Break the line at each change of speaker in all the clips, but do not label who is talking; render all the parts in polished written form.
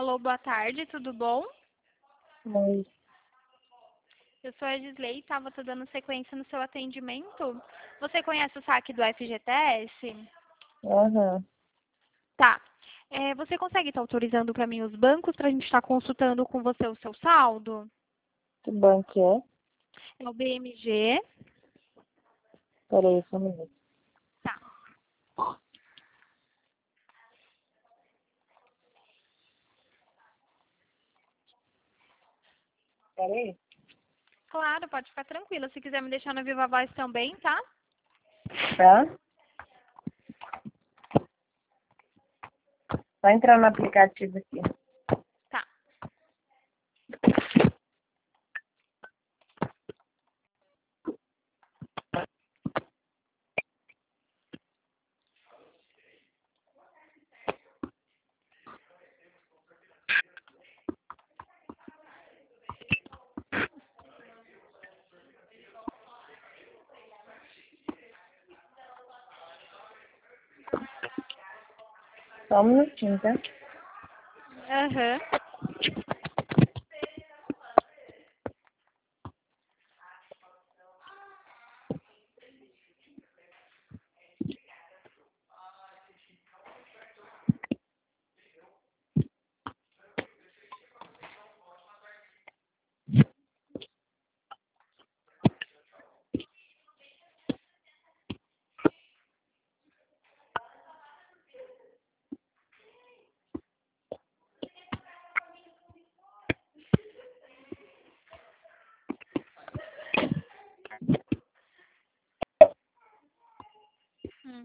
Alô, boa tarde, tudo bom?
Oi.
Eu sou a Gisley, estava dando sequência no seu atendimento. Você conhece o saque do FGTS?
Aham.
Tá. Você consegue estar autorizando para mim os bancos para a gente estar consultando com você o seu saldo?
Que banco é?
É o BMG.
Peraí, só um minuto.
Tá.
Peraí.
Claro, pode ficar tranquila. Se quiser me deixar na Viva Voz também, tá?
Tá? Só entrar no aplicativo aqui.
Tá.
Só um minutinho, tá?
Aham. Hum.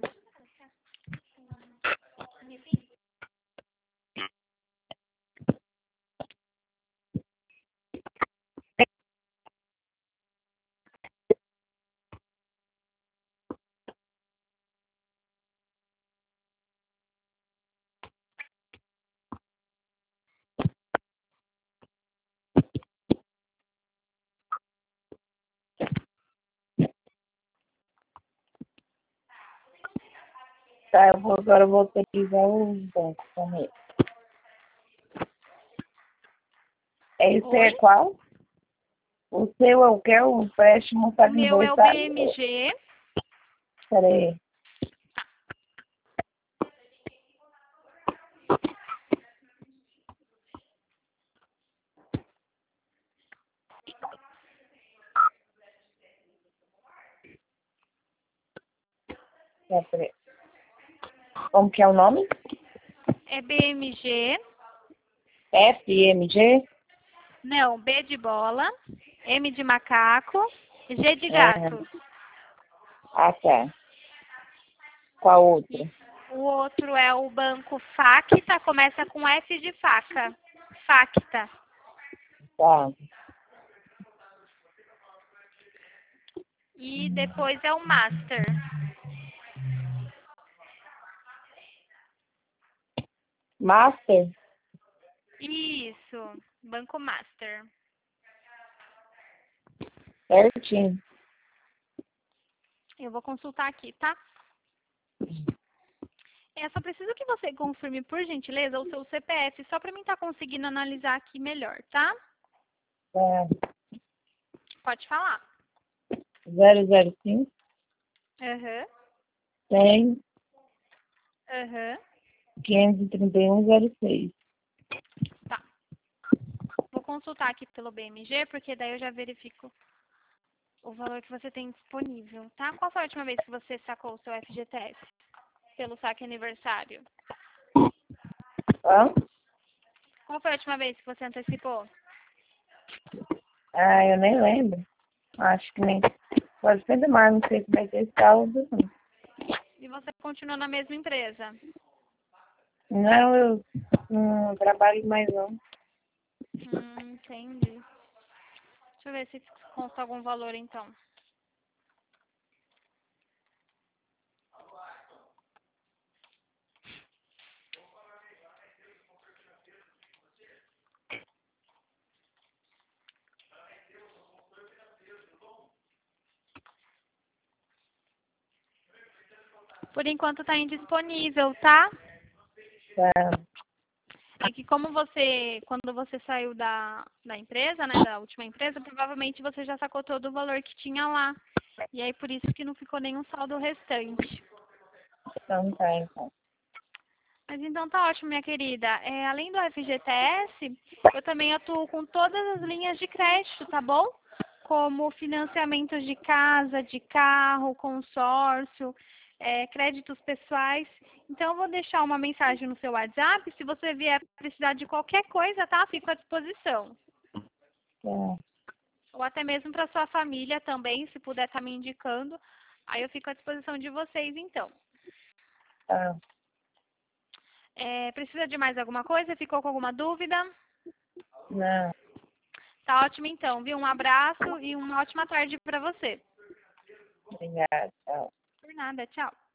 Tá, agora eu vou autorizar o banco também. Esse é
Oi?
qual? O seu é o que? O empréstimo
O
para
meu é o
desembolsar?
BMG.
Peraí. Peraí. Como que é o nome?
É BMG.
FMG?
Não, B de bola, M de macaco, G de
Ah,
gato.
tá. Qual outro?
O outro é o banco Facta, começa com F de faca. Facta.
Tá.
E depois é o Master.
Master?
Isso, Banco Master.
Certinho.
Eu vou consultar aqui, tá? Só preciso que você confirme, por gentileza, o seu CPF, só para mim estar conseguindo analisar aqui melhor, tá?
Tá.
Pode falar.
005
Aham,
100
aham,
53106.
tá. Vou consultar aqui pelo BMG, porque daí eu já verifico o valor que você tem disponível, tá? Qual foi a última vez que você sacou o seu FGTS? Pelo saque aniversário.
Hã?
Qual foi a última vez que você antecipou?
Ah, eu nem lembro. Acho que nem. Pode ser demais, não sei se vai ter saldo.
E você continua na mesma empresa?
Não, eu não trabalho mais não.
Entendi. Deixa eu ver se consta algum valor então. Por enquanto tá indisponível, tá?
Tá.
É que como quando você saiu da empresa, né, da última empresa, provavelmente você já sacou todo o valor que tinha lá. E aí por isso que não ficou nenhum saldo restante.
Então tá, então.
Mas então tá ótimo, minha querida. Além do FGTS, eu também atuo com todas as linhas de crédito, tá bom? Como financiamentos de casa, de carro, consórcio, créditos pessoais. Então eu vou deixar uma mensagem no seu WhatsApp. Se você vier precisar de qualquer coisa, tá? Fico à disposição.
Tá.
Ou até mesmo para sua família também, se puder estar me indicando. Aí eu fico à disposição de vocês, então.
Tá.
Precisa de mais alguma coisa? Ficou com alguma dúvida?
Não.
Tá ótimo então, viu? Um abraço e uma ótima tarde para você.
Obrigada. Tchau.
Por nada, tchau.